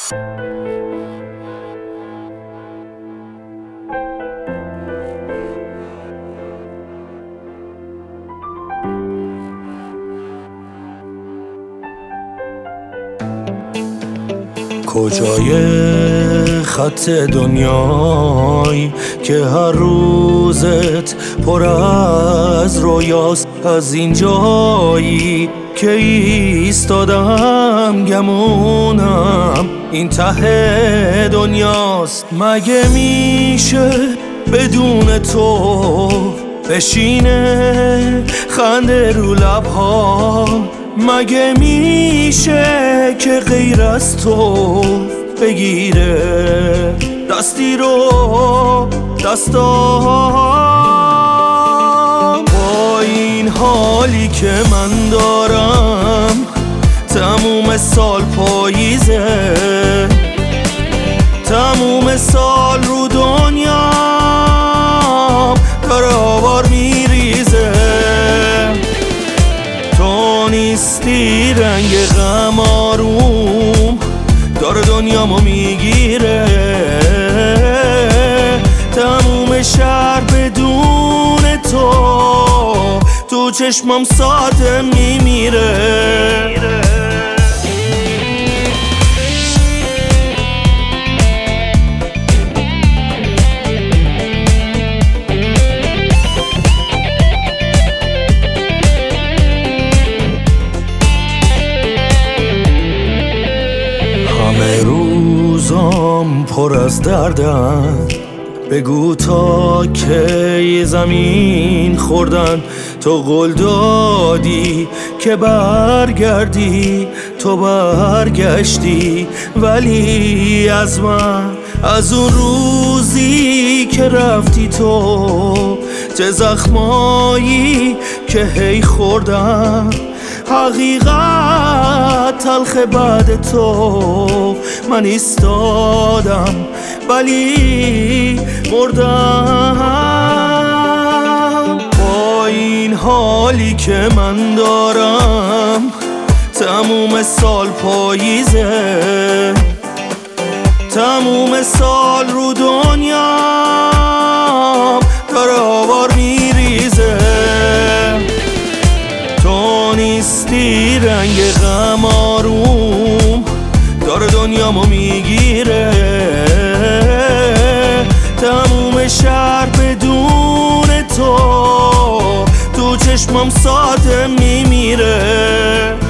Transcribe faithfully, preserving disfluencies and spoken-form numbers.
کجای خط دنیایی که هر روزت پر از رویاست، از این جایی که ایستادم گمونم این ته دنیاست. مگه میشه بدون تو بشینه خنده رو لبها؟ مگه میشه که غیر از تو بگیره دستی رو دستام؟ با این حالی که من دارم تموم سال پاییزه، تموم سال رو دنیام داره آوار میریزه. تو نیستی رنگ غم آروم داره دنیامو میگیره، تموم شهر بدون تو تو چشمام ساده میمیره. همه روزام پر از دردن، بگو تا کی زمین خوردن. تو قول دادی که برگردی، تو برگشتی، ولی از من از اون روزی که رفتی تو چه زخمایی که هی خوردم. حقیقت تلخ بعد تو من ایستادم ولی مردم. با این حالی که من دارم تموم سال پاییزه، تموم سال رو دنیام داره آوار میریزه. تو نیستی رنگ غم آروم داره دنیامو میگیره، تموم شهر بدون تو تو چشمام ساده میمیره.